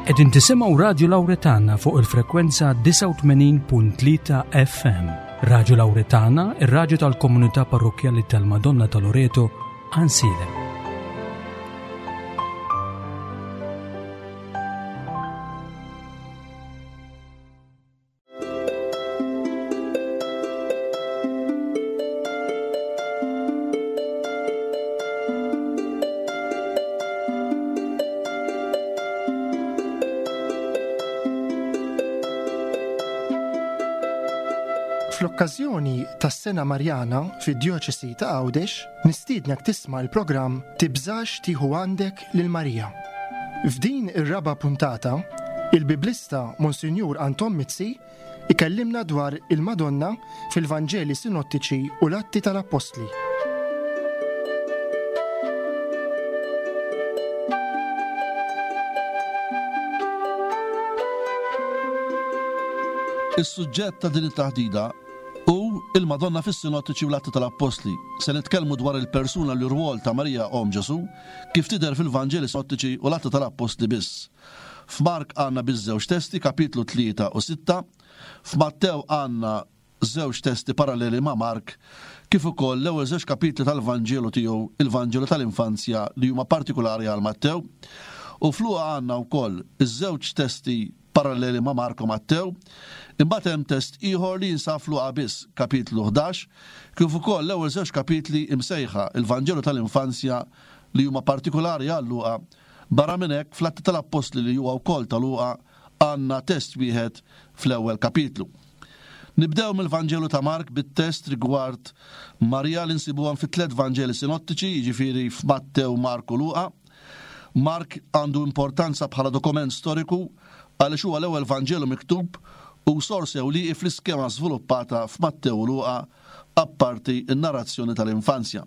Qegħdin tisimgħu Radio Lawretana fuq il-frekwenza 89.3 FM. Radio Lawretana, ir-radju tal-Komunità Parrokjali tal-Madonna ta' Loreto, Ansile. Fl-okkażjoni tas-Sena Marjana fid-Djoċesi ta' Għawdex nistiednek tisma' l-programm Tibżax tieħu għandek lil Marija. F'din ir-raba' puntata, il-Biblista Monsinjur Anton Mizzi ikellimna dwar il-Madonna fil-Vanġeli Sinottiċi u l-Atti tal-Apostli. Is-suġġett ta' din it-taħdida il-Madonna fis-Sinottiċi u l-Atti tal-Apostli. Se nitkellmu dwar il-persuna li rwol ta' Marija Ġesu kif tidher fil-Vanġeli Sinottiċi u l-Atti tal-Apostli biss. F'Mark għandna biż-żewġ testi, kapitlu 3 u 6, f'Mattew għandna żewġ testi paralleli ma' Mark, kif ukoll l-ewwel żewġ kapitli tal-Vanġelu tiegħu, il-Vanġelu tal-Infanzja li huma partikolari għal Mattew, u f'Luqa għandna wkoll iż-żewġ testi paralleli ma' Marko Mattew, imbagħad hemm test ieħor li jinsab Luqa biss, kapitlu 11, kif ukoll l-ewwel żewġ kapitli imsejħa il-Vanġelu tal-Infanzja li huma partikolari għal Luqa. Barra minn hekk fl-Atti tal-Apostli li huwa wkoll ta' Luqa għandna test wieħed fl-ewwel kapitlu. Nibdew mill-Vanġelu ta' Mark bit-test rigward Marija li nsibuhom fit-tliet Vanġeli Sinottiċi, jiġifieri f'Mattew, Mark u Luqa. Mark għandu importanza bħala dokument storiku għaliex huwa l-ewwel Vanġelu miktub u sors ewliqi fl-iskema żviluppata f'Mattew u Luqa apparti n-narrazzjoni tal-infanzja.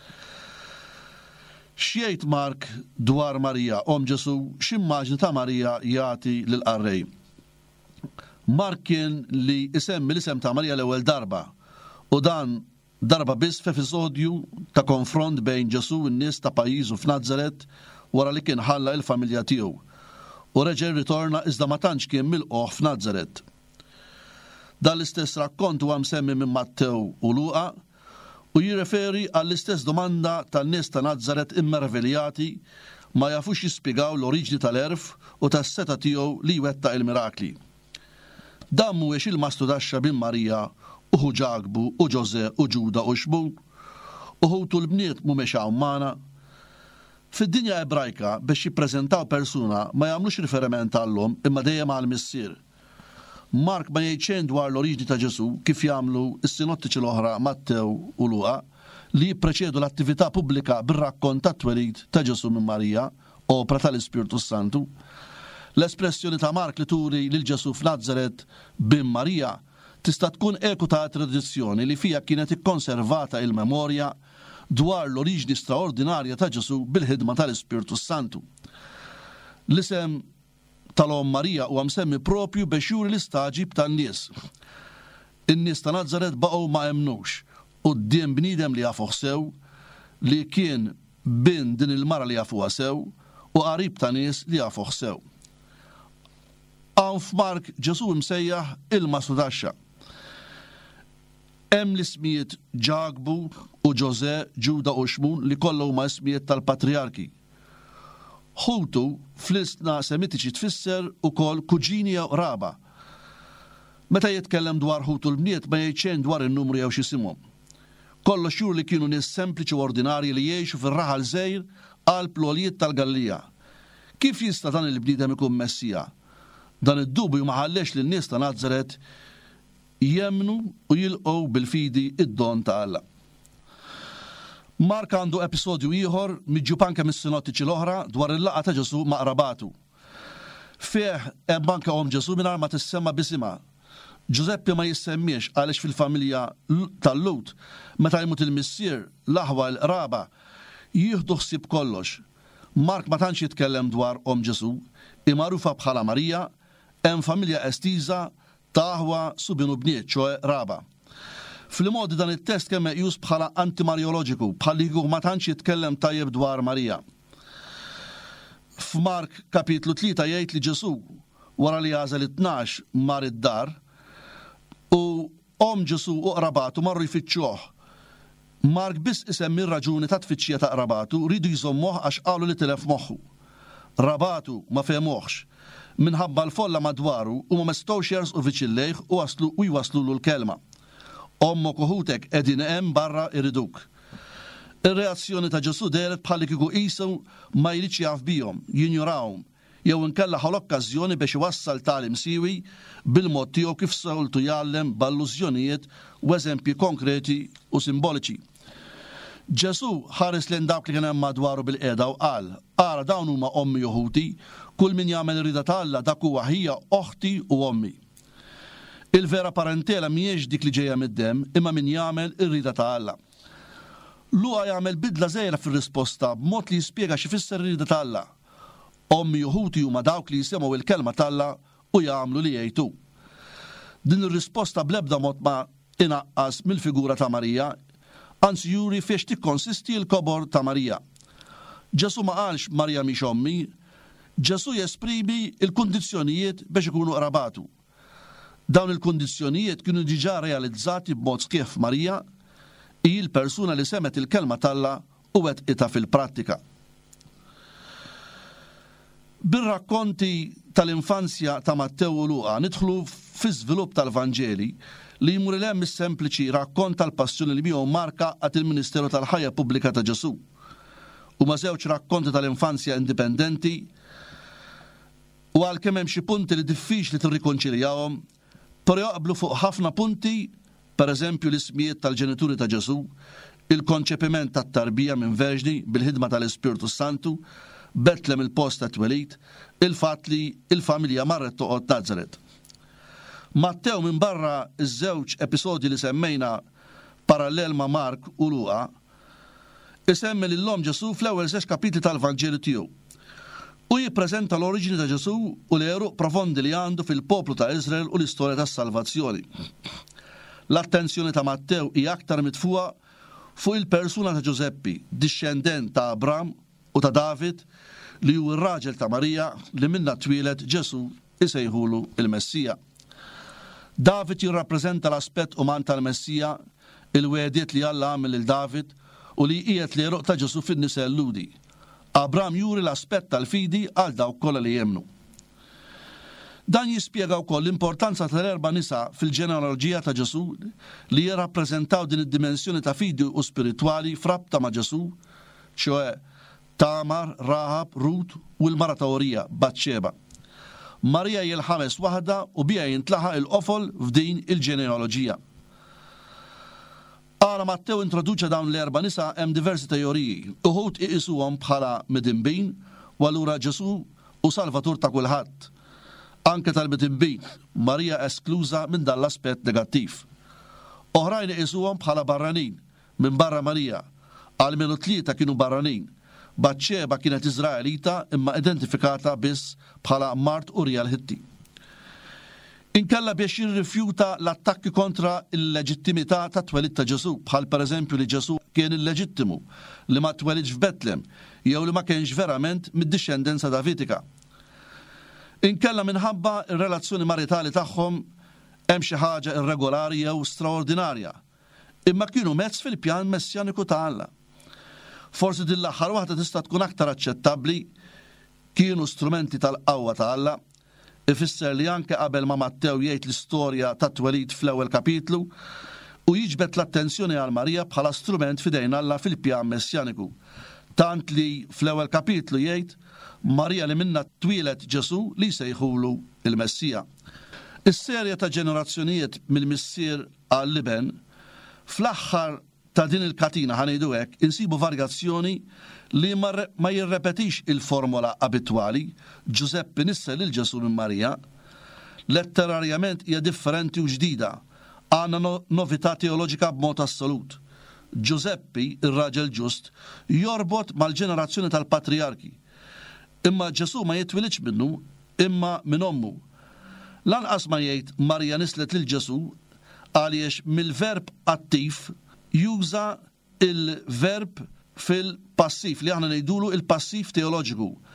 X'jgħid Mark dwar Marija Ġesu, x'immaġni ta' Marija jagħti lill-qarrej. Mark kien li isemmi l-isem ta' Marija l-ewwel darba u dan darba biss f'episodju ta' konfront bejn Ġesu u n-nies ta' pajjiżu f'Nażaret wara li kien ħalla l-familja tiegħu. U reġa' ritorna iżda ma tantx kien milquh f'Nażaret. Dan l-istess rakkont huwa msemmi minn Mattew u Luqa u jirreferi għall-istess domanda tan-nies ta' Nażaret immerveljati ma jafux jispjegaw l-oriġni tal-erf u tas-seta tiegħu li jwettaq il-mirakli. Dan mhuwiex il-mastu taxxa bin Marija u Ġakbu u Ġose u Ġuda u Xbun u ħutu l-bniet mhumiex hawn magħna. Fid-dinja Ebrajka biex jippreżentaw persuna ma jagħmlux riferiment għallhom imma dejjem għall-missier. Mark ma jgħid xejn dwar l-oriġni ta' Ġesu kif jagħmlu s-sinottiċi l-oħra Mattew u Luqa li jippreċedu l-attività pubblika bir-rakkont tat-twelid ta' Ġesu minn Marija, opra tal-Ispirtu Santu. L-espressjoni ta' Mark li turi lil Ġesu f'Nażaret bin Marija tista' tkun eku ta' tradizzjoni li fija kienet ikkonservata il-memorja dwar l-oriġni straordinarja ta' Ġesu bil-ħidma tal-Ispirtu Santu. L-isem tal-Om Marija huwa msemmi propju biex juri l-istaġib tan-nies. In-nies ta' Nażaret baqgħu ma jemnux quddiem bniedem li jafuh sew, li kien bin din il-mara li jafuha sew u qarib ta' nies li jafuh sew. Hawn f'Mark Ġesu msejjaħ il-mastu taxxa. Hemm l-ismijiet Ġakbu u Ġose, Ġuda u Xmun li kollha huma ismijiet tal-patriarki. Ħutu fl-istna semitiċi tfisser ukoll kuġini jew raba. Meta jitkellem dwar ħutu l-bniet ma jgħid xejn dwar in-numru jew x'isimhom. Kollox jur li kienu nies sempliċi u ordinarji li jgħixu fir-raħal żgħir għal plolijiet tal-Gallija. Kif jista' dan il-bniedem ikun Messija? Dan id-dubju ma ħallex lin-nies ta' Nażaret jemnu u jilqgħu bil-fidi id-don ta' Alla. Mark għandu episodju ieħor miġġub anke mis-sinottiċi l-oħra dwar il-laqgħa ta' Ġesu ma' qrabatu. Fih hemm anke Ġesu mingħajr ma tissemma b'isimha. Giuseppe ma jissemmiex għaliex fil-familja tal-Lut meta jmut il-missier l-aħwa l-qraba jieħdu ħsieb kollox. Mark ma tantx jitkellem dwar Ġesu, imagħrufa bħala Marija, hemm familja estiża ta' aħwa subinu bniet, ċoe raba. Fil-modi dan it-test kemm meqjus bħala antimarjoloġiku, bħal li ma tantx jitkellem tajjeb dwar Marija. F'Mark kapitlu 3 jgħid li Ġesu wara li għażel 12 mar id-dar u Ġesu u qrabatu marru jfittxuh. Mark biss isemmi r-raġuni ta' tfittxija ta' qrabatu ridu jżommuh għax qalu li tilef moħħu. Rabatu ma femuħx minħabba l-folla madwaru u ma mestgħux jersqu viċillejh u jwaslu l-kelma. Ommok uħutek qegħdin hemm barra iriduk. Ir-reazzjoni ta' Ġesu deret bħalli kieku qisu ma jridx jaf bihom, jinjurawhom, jew inkella ħol okkażjoni biex iwassal tagħlim siwi bil-mod tiegħu kif soltu jgħallem b'allużjonijiet u eżempji konkreti u simboliċi. Ġesu ħares lejn dawk li kien hemm madwaru bil-qiegħda u qal: ara dawn huma ommi uħuti, kull min jagħmel irrida ta' Alla dak huwa ħija oħti u ommi. Il-vera parentela mhijiex dik li ġejja mid-demm imma min jagħmel irrida ta' Alla. Luqa jagħmel bidla żgħira fir-risposta b'mod li jispjega x'ifisser irrida ta' Alla. Ommi uħuti huma dawk li jisimgħu il-kelma ta' Alla u jagħmlu li jgħidu. Din ir-risposta bl-ebda mod ma inaqqas mill-figura ta' Marija, anzi juri fiex tikkonsisti l-kobor ta' Marija. Ġesu ma qalx Marija mhix ommi, Ġesu jesprimi il-kundizzjonijiet biex ikunu qrabatu. Dawn il-kundizzjonijiet kienu diġà realizzati b'mod sħiħ f'Marija, hi l-persuna li semet il-kelma t'Alla u wettqitha fil-prattika. Bir-rakkonti tal-infanzja ta' Mattew u Luqa nidħlu fi-żvilupp tal-Vanġeli li jmur il-hemm is-sempliċi rakkont tal-passjoni li bihom marka għat il-Ministeru tal-Ħajja Pubblika ta' Ġesu. Huma żewġ rakkonti tal-infanzja indipendenti u għalkemm hemm xi punti li diffiċli tirrikonċiljawhom, però jaqblu fuq ħafna punti, pereżempju l-ismijiet tal-ġenituri ta' Ġesu, il-konċepiment tat-tarbija minn verġni bil-ħidma tal-Ispiritu Santu, Betlem il-post ta' twelid, il-fatt li il-familja marret toqgħod Nażaret. Mattew minn barra iż-żewġ episodji li semmejna parallel ma' Mark u Luqa, isemmi lil-Om Ġesu fl-ewwel 6 kapitli tal-Vanġeli tiegħu u jippreżenta l-oriġini ta' Ġesu u l-għeruq profondi li għandu fil-poplu ta' Iżrael u l-istorja tas-salvazzjoni. L-attenzjoni ta' Mattew hija aktar mitfuqa fuq il-persuna ta' Ġuseppi, dixxendent ta' Abram u ta' David, li hu r-raġel ta' Marija li minna twieled Ġesu isejħulu il-Messija. David jirrappreżenta l-aspett uman tal-Messija, il-wediet li Alla għamel lil David u li qiegħed l-għeruq ta' Ġesu fin-nisa lludi. Abram juri l-aspett tal-fidi għal dawk kollha li jemmnu. Dan jispjega wkoll l-importanza tal-4 nisa fil-ġenealoġija ta' Ġesu li jirrappreżentaw din id-dimensjoni ta' fidi u spiritwali frabta ma' Ġesu, ċoe Tamar, Rahab, Rut u l-mara ta' Orija, Batxeba. Marija jil-ħames waħda u bija jintlaħaq il-qofol f'din il-ġenealoġija. Għala Mattew introduċa dawn l-4 nisa hemm diversi teoriji, uħud iqisuhom bħala midinbin u allura Ġesu u Salvatur ta' kulħadd. Anke tal-midinbin, Marija eskluża minn dan l-aspett negattiv. Oħrajn iqisuhom bħala barranin minn barra Marija, għal minu 3 kienu barranin. Batxeba kienet Iżraelita imma identifikata biss bħala Mart Urija l-Ħitti. Inkella biex jirrifjuta l-attakki kontra il-leġittimità ta' twelid ta' Ġesu, bħal pereżempju li Ġesu kien illeġittimu li ma twelidx f'Betlem jew li ma kienx verament mid-dixxendenza davitika. Inkella minħabba ir-relazzjoni maritali tagħhom hemm xi ħaġa irregolari jew straordinarja, imma kienu mezz fil-pjan messjaniku ta' Alla. Forsi din l-aħħar waħda tista' tkun aktar aċċettabbli, kienu strumenti tal-qawwa ta' Alla, ifisser li anke qabel ma Mattew jgħid l-istorja ta' twelid fl-ewwel kapitlu u jiġbed l-attenzjoni għal Marija bħala strument fidejn Alla fil-pjan messjaniku. Tant li fl-ewwel kapitlu jgħid Marija li minna twieled Ġesu li sejħulu il-Messija. Is-serja ta' ġenerazzjonijiet mill-missier għal-Liben fl-aħħar ta' din il-katina ħanejdu hekk insibu varjazzjoni li ma jirrepetix il-formola abitwali, Ġuseppi nissa lil Ġesu minn Marija, letterarjament hija differenti u ġdida, għandna novità teoloġika b'mod assolut. Ġuseppi, ir-raġel ġust, jorbot mal-ġenerazzjoni tal-patriarki, imma Ġesu ma jitwilidx minnu, imma minn ommu. Lanqas ma jgħid Marija nislet lil Ġesu għaliex mill-verb attiv juża il-verb fil-passiv li aħna ngħidulu il-passiv teoloġiku.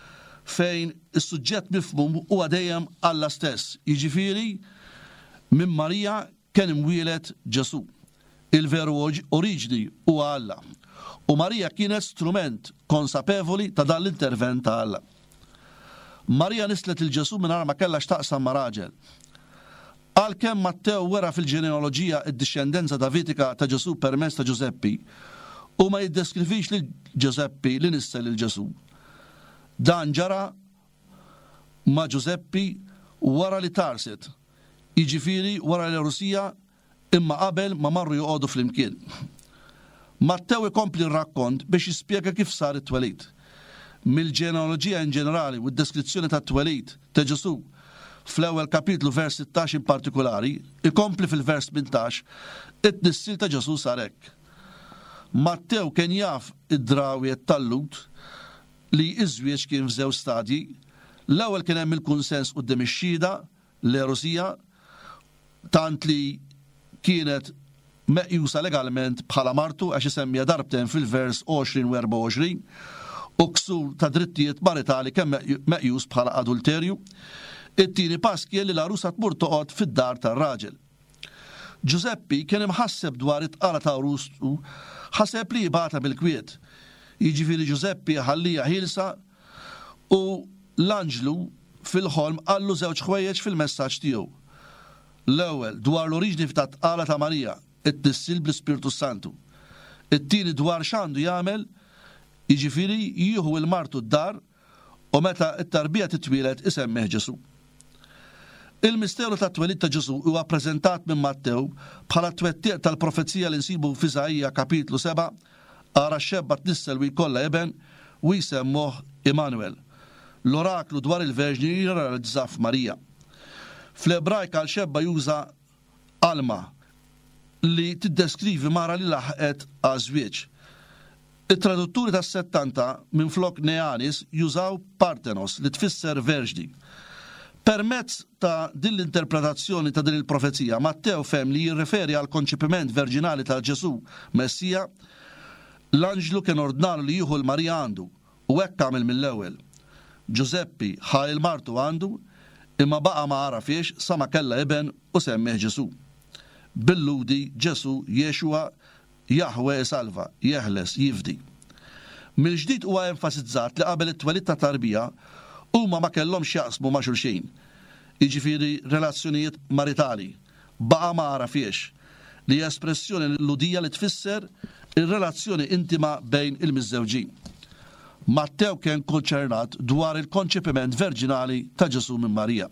fejn is-suġġett mifhum huwa dejjem Alla stess. Jiġifieri minn Marija kien imwieled Ġesu. Il-veru oriġini huwa Alla. U Marija kienet strument konsapevoli ta' dan l-intervent ta' Alla. Marija nislet il-Ġesu mingħajr ma kellha x'taqsam ma' raġel. Għalkemm Matteo wera fil-ġenealoġija id-discendenza davitika ta' Ġesu permezz ta' Giuseppi u ma jiddeskrivix lil Giuseppi li nissel lil Ġesu. Dan ġara ma' Giuseppi wara li tarset, jiġifieri wara l-Rusija imma qabel ma marru joqogħdu flimkien. Matteo ikompli r-rakkont biex jispjega kif sar it-twelid. Mill-ġenealoġija in ġenerali u d-deskrizzjoni tat-twelid ta' Ġesu fl-ewwel kapitlu vers 16 in partikolari, ikompli fil-vers 18, it-tnissil ta' Ġesu sar hekk. Matteo kien jaf id-drawwiet tal-Lut li iż-żwieġ kien f'żewġ stadji. L-ewwel kien hemm il-kunsens quddiem ix-xhieda l-Erusija tant li kienet meqjusa legalment bħala martu għax isemmija darbtejn fil-vers 20 u 24 u ksur ta' drittijiet maritali kemm meqjus bħala adulterju. It-tieni pass kien li l-arusa tmur toqgħod fid-dar tar-raġel. Giuseppi kien imħasseb dwar it-qala ta' arustu, ħaseb li jibgħatha bil-kwiet. Jiġifieri Giuseppi ħallija ħielsa u l-anġlu fil-ħolm qallu żewġ ħwejjeġ fil-messaġġ tiegħu. L-ewwel dwar l-oriġini ta' tqala ta' Marija, it-tissil bl-Ispirtu Santu. It-tieni dwar x'għandu jagħmel, jiġifieri jieħu l-martu d-dar u meta t-tarbija titwieled isemmih Ġesu. Il-misteru ta' twelid ta' Ġesu huwa ppreżentat minn Matteo bħala twettiq tal-profezija li nsibu f'Iżajja kapitlu 7 ara x-xebba tnissel u jkollha eben u jsemmuh Immanuel. L-oraklu dwar il-Verġni jirrealizza f'Marija. Fl-Ebrajka l-xebba juża Alma li tiddeskrivi mara li laħqet għaż-żwieġ. it-tradutturi tas-70 minn flok Neanis jużaw Partenos li tfisser verġni. Permezz ta' din l-interpretazzjoni ta' din il-profezija, Matteo fem li jirreferi għal konċipiment verġinali ta' Ġesu Messija, l-anġlu kien ordnalu li jieħu l-Marija għandu u hekk għamel mill-ewwel. Giuseppi ħa il-martu għandu imma baqa ma għarafiex sa ma kella eben u semmih Ġesu. Billudi Ġesu Jexua Jahwe salva, jeħles, jifdi. Mill-ġdid huwa enfasizzat li qabel it-twelid ta' tarbija huma ma kellhomx jaqsmu ma' xulxin. Jiġifieri relazzjonijiet maritali, baqa ma għarafiex li hija espressjoni ludija li tfisser ir-relazzjoni intima bejn il-miżżewġin. Matteo kien konċernat dwar il-konċepiment verġinali ta' Ġesu minn Marija.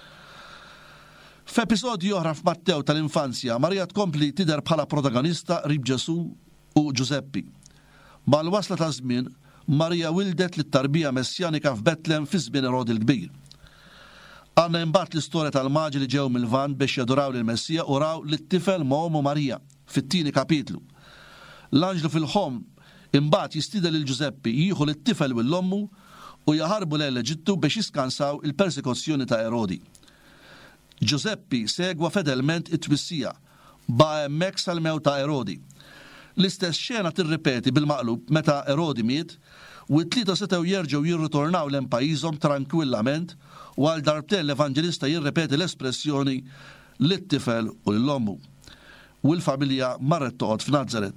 F'episodju oħra f'Matteo tal-infanzja, Marija tkompli tidher bħala protagonista rib Ġesu u Giuseppi. Mal-wasla ta' żmien, Marija wildet lit-tarbija messjanika f'Betlem fi żmien Erodi l-Kbir. Għandna imbagħad l-istorja tal-maġi li ġew mill-Lvant biex jadoraw lill-Messija u raw lit-tifel ma' ommu Marija fit-tieni kapitlu. L-anġlu fil-ħom imbagħad jistida lil Giuseppi jieħu lit-tifel u l-ommu u jaħarbu lejn l-Eġittu biex jiskansaw il-persekuzzjoni ta' Erodi. Giuseppi segwa fedelment it-twissija, ba' hemmhekk sal-mew ta' Erodi. L-istess xena tirripeti bil-maqlub meta Erodi miet u t-tlieta setgħu jerġgħu jirritornaw lejn pajjiżhom tranquillament u għal darbtejn l-Evanġelista jirrepeti l-espressjoni lit-tifel u l-ommu. U l-familja marret toqgħod f'Nażaret.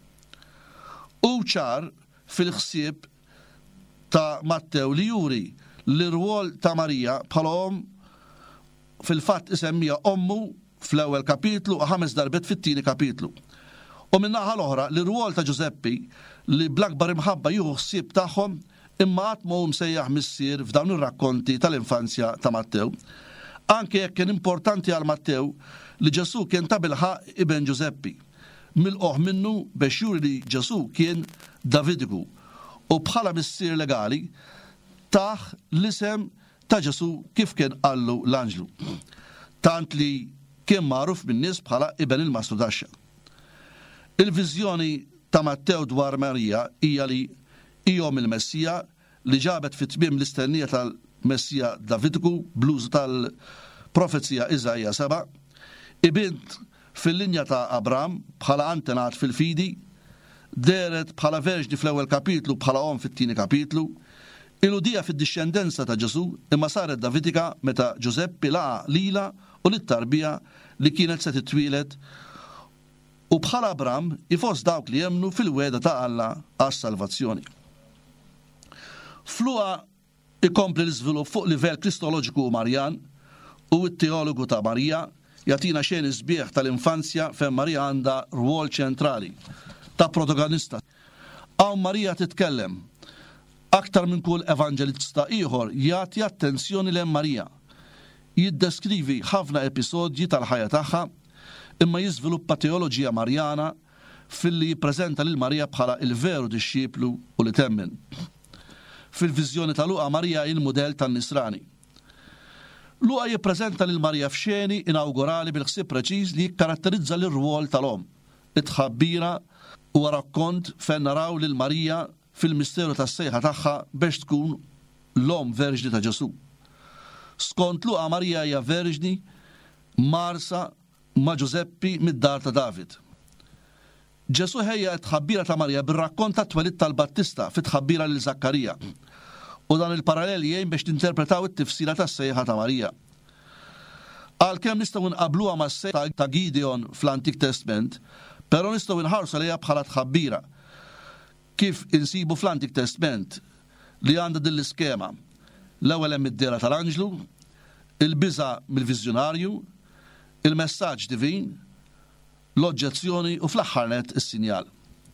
U ċar fil-ħsieb ta' Matteo li juri l-irwol ta' Marija bħalhom fil-fatt isemmija ommu fl-ewwel kapitlu u 5 darbet fit-tieni kapitlu. U min-naħa l-oħra l-irwol ta' Giuseppi li bl-akbar imħabba jieħu ħsieb tagħhom imma qatt ma hu msejjaħ missier f'dawn ir-rakkonti tal-infanzja ta' Matteo. Anke jekk kien importanti għal Matteo li Ġesu kien ta' bilħaq iben Giuseppi. Milqoh minnu biex juri li Ġesu kien Davidiku u bħala missier legali taħ l-isem ta' Ġesu kif kien qallu l-anġlu. Tant li kien magħruf min-nies bħala iben il-Mastru Taxxa. Il-viżjoni ta' Matteo dwar Marija hija li hijom il-Messija li ġabet fit-tmiem l-istennija tal-Messija Davidiku bluż tal-profezija Iżajja 7, ibint fil-linja ta' Abram bħala antenat fil-fidi, deret bħala verġni fl-ewwel kapitlu bħala om fit-tieni kapitlu, iludija fid-dixxendenza ta' Ġesu imma saret Davidika meta Giuseppi laqa lila u lit-tarbija li kienet se titwieled u bħala Abram ifos dawk li jemnu fil-weda ta' Alla għas-salvazzjoni. Fluqa ikompli l-iżvilupp fuq livell kristoloġiku u Marjan u t-teologu ta' Marija jatina xejn isbieħ tal-infanzja fejn Marija għandha rwol ċentrali ta' protagonista. Hawn Marija titkellem aktar minn kull evanġelista ieħor jagħti attenzjoni lejn Marija. Jiddeskrivi ħafna episodji tal-ħajja tagħha imma jiżviluppa teoloġija Marjana filli jippreżenta lil Marija bħala il-veru dixxiplu u li temmen. Fil-viżjoni ta' Luqa Marija il-mudell tan-Nisrani. Luqa jippreżenta lil Marija f'xeni inawgurali bil-ħsieb preċiż li jikkaratterizza l-rwol tal-om. It-tħabbira huwa rakkont fejn naraw lil Marija fil-misteru tas-sejħa tagħha biex tkun l-om verġni ta' Ġesu. Skont Luqa Marija hija verġni marsa ma' Giuseppi mid-dar ta' David. Ġesu ħejja t-tħabbira ta' Marija bir-rakkont tat-twelid tal-Battista fit-tħabbira lil Zakkarija. U dan il-parallel jgħin biex tinterpretaw it-tifsira tas-sejħa ta' Marija. Għalkemm nistgħu nqabluha mas-sejħa ta' Gideon fl-Antik Testament, però nistgħu nħarsu lejha bħala tħabbira. Kif insibu fl-Antik Testament li għandha din l-iskema. L-ewwel hemm id-dera tal-Anġlu, il-biża' mill-Viżjonarju, il-messaġġ divin, l-oġġezzjoni u fl-aħħar net is-sinjal.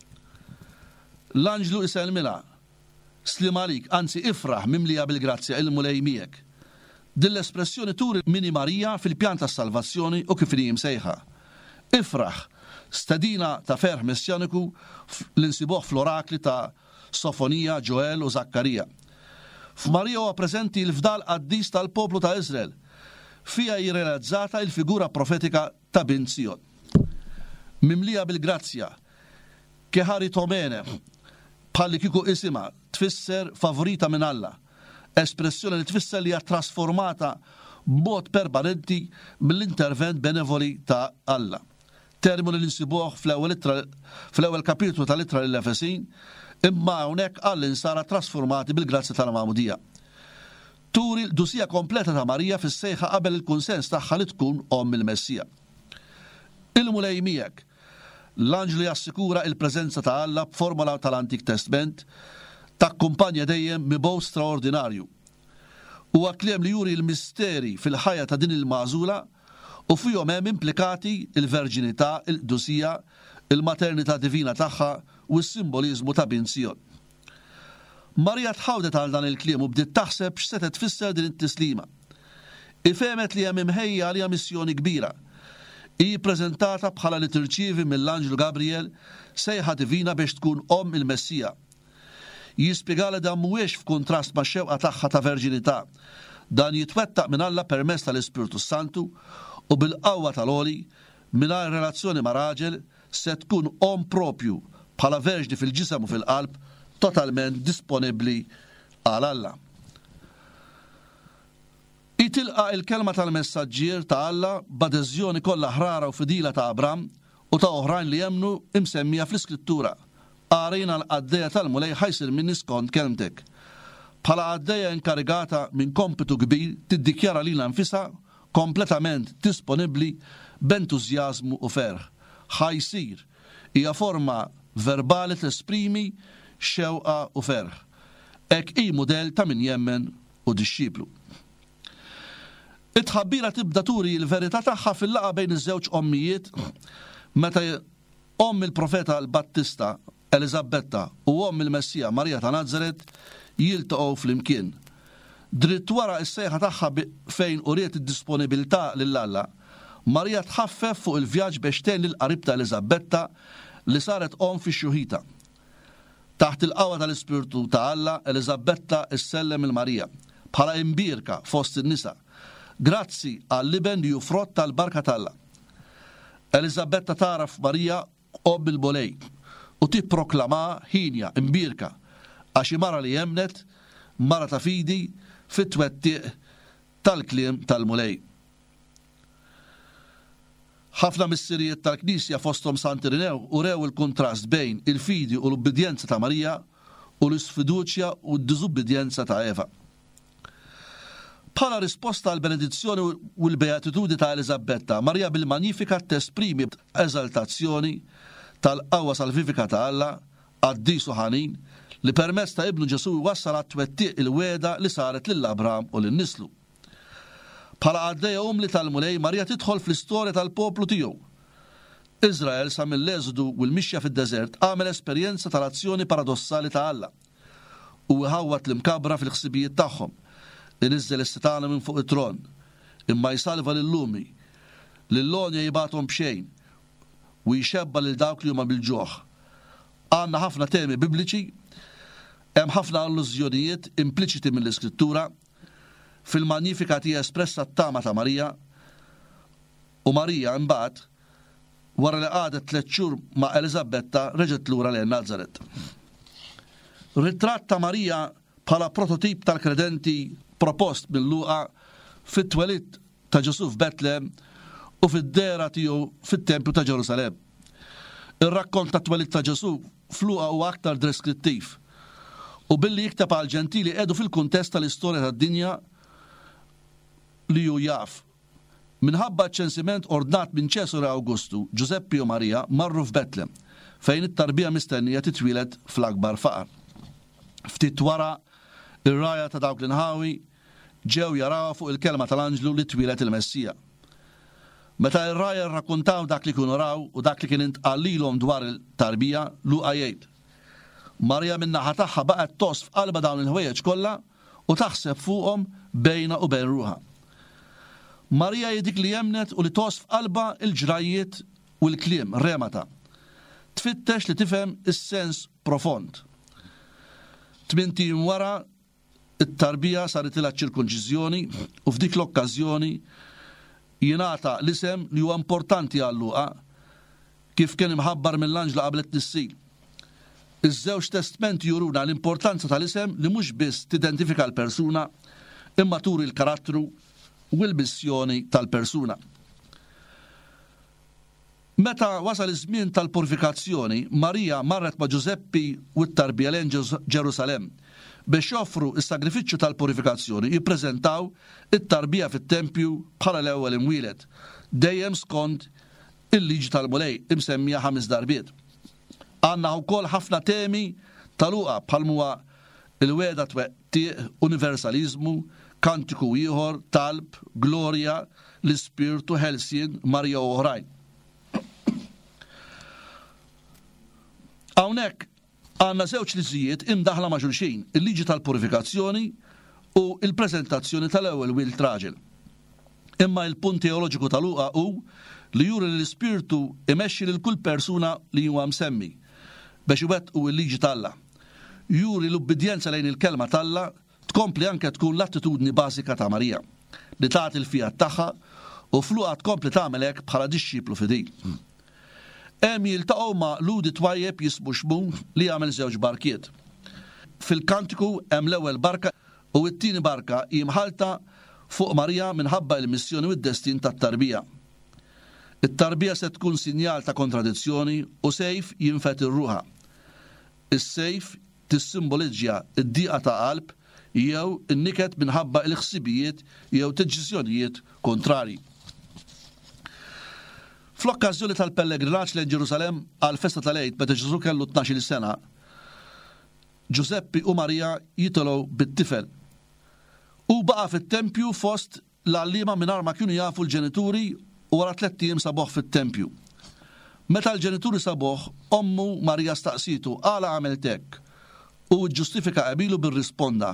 L-Anġlu iselmilha, slim għalik, anzi ifraħ mimlija bil-grazzja il-mulej miegħek. Din l-espressjoni turi mini Marija fil-pjan tas-salvazzjoni u kif li msejħa. Ifraħ, stedina ta' ferħ messjaniku l-insibuh fl-orakli ta' Sofonija, Ġoel u Zakkarija. F'Marija huwa preżenti l-fdal qaddis tal-poplu ta' Iżrael. Fija jirrealizzata il-figura profetika ta' Bint Sion. Mimlija bil-grazzja, keħari tomene, bħalli kiku isima, tfisser favorita minn Alla, espressjoni li tfisser li hija trasformata b'mod permanenti mill-intervent benevoli ta' Alla. Terminu li nsibuh fl-ewwel kapitlu tal-Ittra lill-Efesin, imma hawnhekk Alla insara trasformati bil-grazzja tal-Magħmudija. Turi l-dusija kompleta ta' Marija fis-sejħa qabel il-kunsens tagħha li tkun om il-Messija. Il-mulej miegħek, l-Anġlu jassikura il-preżenza ta' Alla b'formula tal-Antik Testament takkumpanja dejjem mibow straordinarju. Huwa kliem li juri l-misteri fil-ħajja ta' din il-magħżula u fihom hemm implikati il-verġinità, il-qdusija, il-maternità divina tagħha u s-simboliżmu ta' Bint Sion. Marija tħawdet għal dan il-kliem u bdiet taħseb x'se tfisser din it-tislima. Ifehmet li hemm imħejja li hija missjoni kbira. Hi ppreżentata bħala li tirċievi mill-Anġlu Gabriel sejħa divina biex tkun om il-Messija. Jispjegala dan mhuwiex f'kuntrast ma' xewqa tagħha ta' verġinità. Dan jitwettaq minn Alla permezz tal-Ispiritu Santu u bil-qawwa tal-Oli mingħajr relazzjoni ma' raġel se tkun om propju bħala verġni fil-ġisem u fil-qalb totalment disponibbli għal Alla. Itilqa il-kelma tal-messaġġier ta' Alla b'adeżjoni kollha ħrara u fidila ta' Abram u ta' oħrajn li jemnu imsemmija fl-Iskrittura. Qarejna l-qaddeja tal-mulej ħajsir minni skont kelmtek. Bħala qaddeja inkarigata minn kompitu kbir tiddikjara lilha nfisha kompletament disponibbli b'entużjażmu u ferħ. Ħajsir hija forma verbali tesprimi xewqa u ferħ. Hekk hi mudell ta' min jemmen u dixxiplu. It-tħabbira tibda turi l-verità tagħha fil-laqa bejn iż-żewġ ommijiet meta omm il-profeta l-Battista Elizabetta u omm il-Messija Marija ta' Nazaret jiltaqgħu flimkien. Dritt wara s-sejħa tagħha fejn uriet id-disponibilità lil Alla, Marija tħaffef fuq il-vjaġġ biex tgħin lil qaribta Elizabetta li saret omm fix-xuħita. Taħt il-qawwa tal-Ispirtu ta' Alla, Elizabetta issellem il-Marija bħala imbierka fost in-nisa. Grazzi għall-liben li jufrott tal-barka tal-Alla. Elizabetta taraf Marija omm il-bolej u tipproklama ħinja imbierka għax mara li jemnet mara ta' fidi fit-twettiq tal-kliem tal-mulej. Ħafna missirijiet tal-Knisja fosthom Sant Irenew u rew il-kontrast bejn il-fidi u l-obbedjenza ta' Marija u l-sfiduċja u d-diżubbidjenza ta' Eva. Bħala risposta għal benedizzjoni u l-beatitudi ta' Elisabetta, Marija bil-Magnificat tesprimi eżaltazzjoni tal-qawwa salvifika ta' Alla għaddis u ħanin li permezz ta' ibnu Ġesu wassal għat-twettiq il-weda li saret lill-Abraham u lin-nislu. Bħala għaddejja umli tal-mulej, Marija tidħol fl-istorja tal-poplu tiegħu. Izrael sa mill-eżodu u l-mixja fid-deżert għamel esperjenza tal-azzjoni paradossali ta' Alla u ħawwat l-imkabra fil-ħsibijiet tagħhom. Inizzel is-Sitana minn fuq it-tron, imma jsalva lill-lumi, lill-lonja jibathom b'xejn u jxebba lil dawk li huma bil-ġuħ. Għandna ħafna temi bibliċi, hemm ħafna allużjonijiet impliċiti mill-Iskrittura, fil-Magnificat hija espressa t-tama ta' Marija, u Marija imbagħad wara li għadet 3 xhur ma' Elisabetta reġgħet lura lejn Nazaret. Ritratt ta' Marija bħala prototip tal-kredenti propost minn Luqa fit-twelid ta' Ġesu f'Betlehem u fid-dera tiegħu fit-Tempju ta' Ġerusalem. Ir-rakkont ta' twelid ta' Ġesu f'Luqa huwa aktar deskrittiv u billi jikteb għal ġentili qiegħdu fil-kuntest tal-istorja tad-dinja li hu jaf. Minħabba ċensiment ordnat minn Ċesare Awgustu, Giuseppe u Marija marru f'Betlehem fejn it-tarbija mistennija titwieled fl-akbar faqar. Ftit wara ir-raja ta' dawk l-inħawi ġew jaraw fuq il-kelma tal-anġlu li twilet il-Messija. Meta ir-raja rrakkuntaw dak li kienu raw u dak li kien intqallilhom dwar il-tarbija, Luqa jgħid. Marja min-naħa tagħha baqgħet tosf f'qalba dawn il-ħwejjeġ kollha u taħseb fuqhom bejna u bejn ruħha. Marija dik li jemnet u li tosf f'qalba il-ġrajiet u l-kliem remata. Tfittex li tifhem is-sens profond. 8 wara it-tarbija saret ilha ċirkunċiżjoni u f'dik l-okkażjoni jingħata l-isem li huwa importanti għal Luqa kif kien imħabbar mill-anġla qabel it-tissil. Iż-żewġ testamenti juruna l-importanza tal-isem li mhux biss tidentifika l-persuna imma turi l-karattru u l-missjoni tal-persuna. Meta wasal iż-żmien tal-purifikazzjoni, Marija marret ma' Giuseppe u t-tarbija lejn Ġerusalem biex joffru is-sagrifiċċju tal-purifikazzjoni jippreżentaw it-tarbija fit-tempju bħala l-ewwel imwieled, dejjem skont il-liġi tal-mulej imsemmija 5 darbiet. Għandna wkoll ħafna temi tal-Luqa bħal huwa il-weda twettiq, universalizmu, kantiku ieħor, talb, glorja, l-ispirtu, ħelsien, Marija u oħrajn. Hawnhekk għandna żewġ liġijiet imdaħla ma' xulxin, il-liġi tal-purifikazzjoni u il-preżentazzjoni tal-ewwel wild raġel. Imma il-punt teoloġiku ta' Luqa hu li juri li l-ispirtu imexxi lil kull persuna li huwa msemmi biex iwettqu l-liġi tal-Alla. Juri l-ubbidjenza lejn il-kelma tal-Alla tkompli anke tkun l-attitudni bażika ta' Marija li tagħti l-fijat tagħha u f'Luqa tkompli tagħmel hekk bħala dixxiplu fidil. Hemm jiltaqgħu ma' ludi twajjeb jismu Xmun li jagħmel 2 barkiet. Fil-kantiku hemm l-ewwel barka u t-tieni barka jimħalta fuq Marija minħabba l-missjoni u d-destin tat-tarbija. It-tarbija se tkun sinjal ta' kontradizzjoni u sejf jinfet ir-ruħa. Is-sejf tissimbolizza d-dieqa ta' qalb jew in-niket minħabba l-ħsibijiet jew deċiżjonijiet kontrarji. Fl-okkażjoni tal-pellegrinaġġ lejn Ġerusalem għal festa tal-Eid meta Ġesu kellu 12 sena, Giuseppe u Marija jitolgħu bit-tifel. U baqa' fit-tempju fost l-għalliema mingħajr ma kienu jafu l-ġenituri u wara 3 ijiem sabuh fit-tempju. Meta l-ġenituri sabuh, ommu Marija staqsitu għala għamilt hekk u ġġustifika qabilu bir-risponda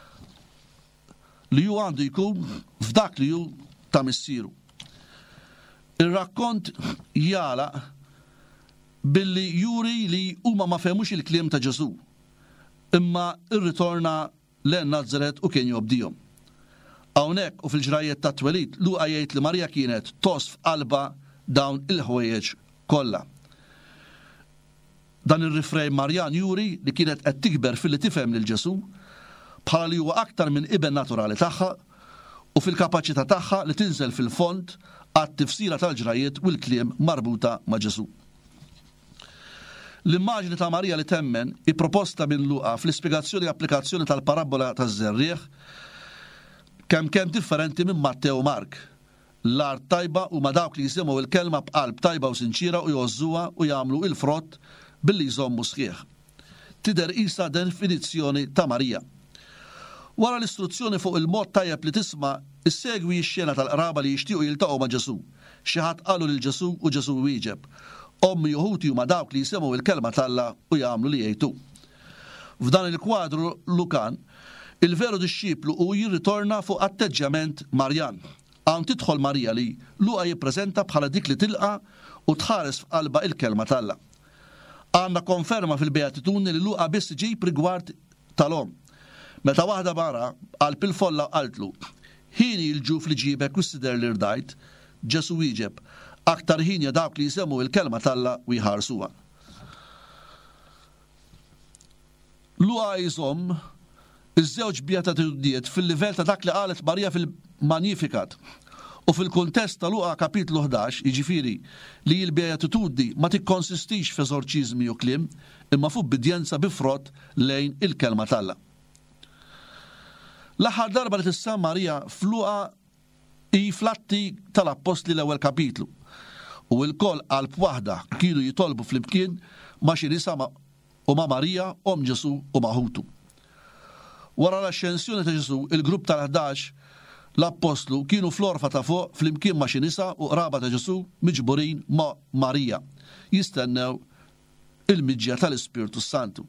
li hu għandu jkun f'dak li hu ta' missieru. Ir-rakkont jala billi juri li huma ma fehmux il-kliem ta' Ġesu, imma irritorna lejn Nazaret u kien jobdihom. Hawnhekk u fil-ġrajiet ta' twelid Luqa jgħid li Marija kienet tosf qalba dawn il-ħwejjeġ kollha. Dan ir-rifrejn Marjan juri li kienet qed tikber fil-li tifhem lil Ġesu bħala li huwa aktar minn iben naturali tagħha u fil-kapaċità tagħha li tinżel fil-fond għat-tifsira tal-ġrajiet u l-kliem marbuta ma' Ġesu. L-immaġni ta' Marija li temmen i proposta minn Luqa fl-ispjegazzjoni e applikazzjoni tal-parabola taż-żerrieħ kemm differenti minn Matteo u Mark. L-art tajba huma dawk li jisimgħu il-kelma b'qalb tajba u sinċira u jgħożżuha u jagħmlu il-frott billi jżommu sħiħ. Tidher qisha definizzjoni ta' Marija. Wara l-istruzzjoni fuq il-mod tajjeb li tisma' issegwi x-xena tal-qraba li jixtiequ jiltaqgħu ma' Ġesu. Xi ħadd qalu lil Ġesu u Ġesu wieġeb. Ommi Juħuti huma dawk li jisimgħu il-kelma tal-Alla u jagħmlu li jgħidu. F'dan il-kwadru Lukan, il-veru disċiplu u jirritorna fuq atteġġament Marjan. Hawn tidħol Marija li Luqa jippreżenta bħala dik li tilqa' u tħares f'qalba il-kelma tal-Alla. Għandna konferma fil-Beatitudni li Luqa biss ġib rigward tal-om. Meta waħda barra qalb il-folla qaltlu, ħini il-ġuf li ġibek u s-sider li rdajt, Ġesu wieġeb, aktar ħin dawk li jisemmu il-kelma tal-Alla u jħarsuha. Luqa jżomm iż-żewġ beatitudnijiet fil-livell ta' dak li qalet Marija fil-Magnificat u fil-kuntest ta' Luqa kapitlu 11, jiġifieri li l-beatitudni ma tikkonsistix f'eżorċiżmi u kliem, imma fuq bidjenza bi frott lejn il-kelma tal-Alla. L-aħħar darba li tissam Marija f'Luqa hi fl-Atti tal-Apostli l-ewwel kapitlu u l-koll qalb waħda kienu jitolbu fl-imkien ma' xi nisa u ma' Marija om Ġesu u Maħutu. Wara l-ascensjoni ta' Ġesu, il-grupp tal-11 l-Apostlu kienu fl-orfa ta' fuq fl-imkien ma' xi nisa u qraba ta' Ġesu miġburin ma' Marija jistennew il-miġġija tal-Ispiritu Santu.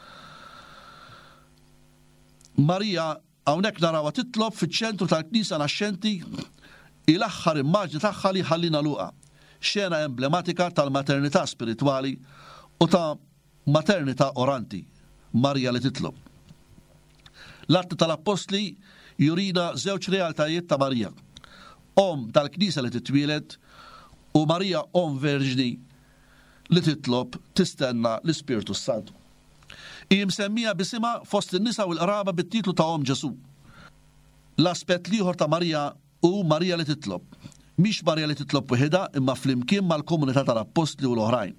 Marija hawnhekk narawha titlob fiċ-ċentru tal-Knisja naxxenti il-aħħar immaġni tagħha li ħallina Luqa, xena emblematika tal-maternità spiritwali u ta' maternità oranti, Marija li titlob. L-Atti tal-Apostli jurina żewġ realtajiet ta' Marija, om tal-Knisja li titwieled u Marija om verġni li titlob tistenna l-Ispiritu Santu. Hi msemmija bisimha fost in-nisa u l-qraba bit-titlu ta' om Ġesu. L-aspett ieħor ta' Marija u Marija li titlob. Mhix Marija li titlob waħedha imma flimkien mal-komunità tal-Apostli u l-oħrajn.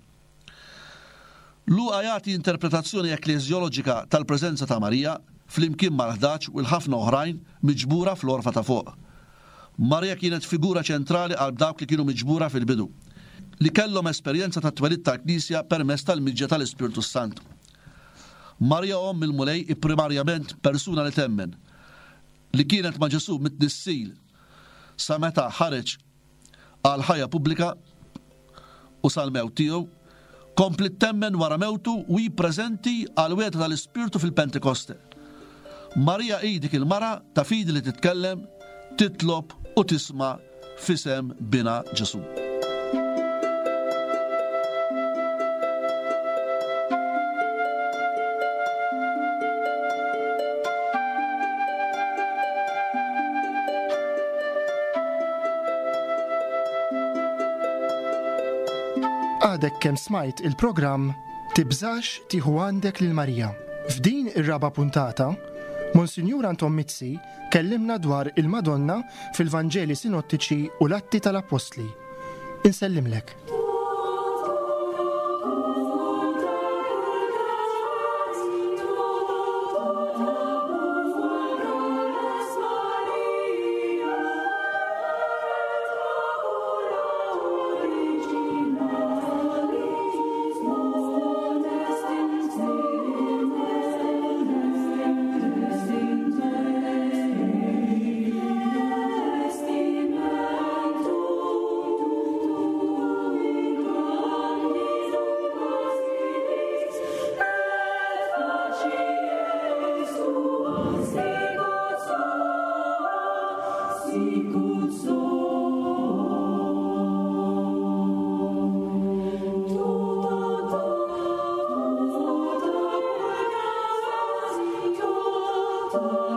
Luqa jagħti interpretazzjoni ekklesjoloġika tal-preżenza ta' Marija flimkien mal-11 u l-ħafna oħrajn miġbura fl-orfa ta' fuq. Marija kienet figura ċentrali għal dawk li kienu miġbura fil-bidu, li kellhom esperjenza ta' twelid tal-Knisja permezz tal-miġġa tal-Ispiritu Santu. Marija om il-mulej primarjament persuna li temmen, li kienet ma' Ġesu mit-nissil sa meta ħareġ għal ħajja pubblika u sal-mewt tiegħu, komplit temmen wara mewtu u jippreżenti għal weta tal-Ispirtu fil-Pentekoste. Marija hi dik il-mara ta' fidi li titkellem, titlob u tisma' fisem bina Ġesu. Għadek kemm smajt il-programm Tibżax tieħu għandek lil Marija. F'din ir-raba puntata, Monsinjur Anton Mizzi kellimna dwar il-Madonna fil-Vanġeli Sinottiċi u l-Atti tal-Apostli. Insellimlek. Oh